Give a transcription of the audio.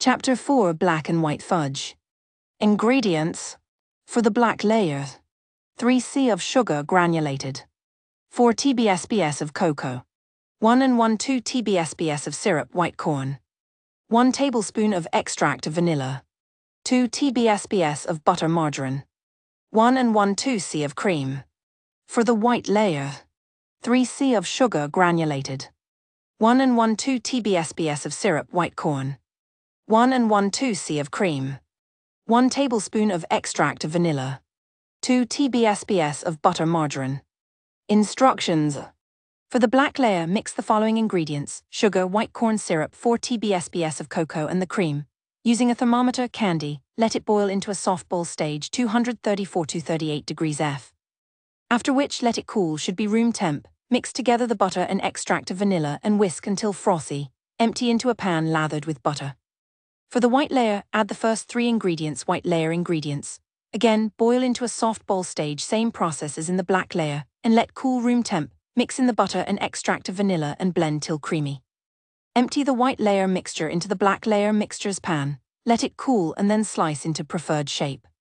Chapter 4: Black and White Fudge. Ingredients. For the black layer: 3 c of sugar granulated, 4 tbsps of cocoa, 1 and 1/2 tbsps of syrup white corn, 1 tablespoon of extract of vanilla, 2 tbsps of butter margarine, 1 and 1/2 c of cream. For the white layer: 3 c of sugar granulated, 1 and 1/2 tbsps of syrup white corn, 1 and 1/2 c of cream, 1 tablespoon of extract of vanilla, 2 tbsps of butter margarine. Instructions. For the black layer, mix the following ingredients: sugar, white corn syrup, 4 tbsps of cocoa, and the cream. Using a thermometer, candy, let it boil into a soft ball stage 234 to 38 degrees F. After which, let it cool, should be room temp. Mix together the butter and extract of vanilla and whisk until frothy. Empty into a pan lathered with butter. For the white layer, add the first 3 ingredients, white layer ingredients. Again, boil into a soft ball stage, same process as in the black layer, and let cool room temp. Mix in the butter and extract of vanilla and blend till creamy. Empty the white layer mixture into the black layer mixture's pan. Let it cool and then slice into preferred shape.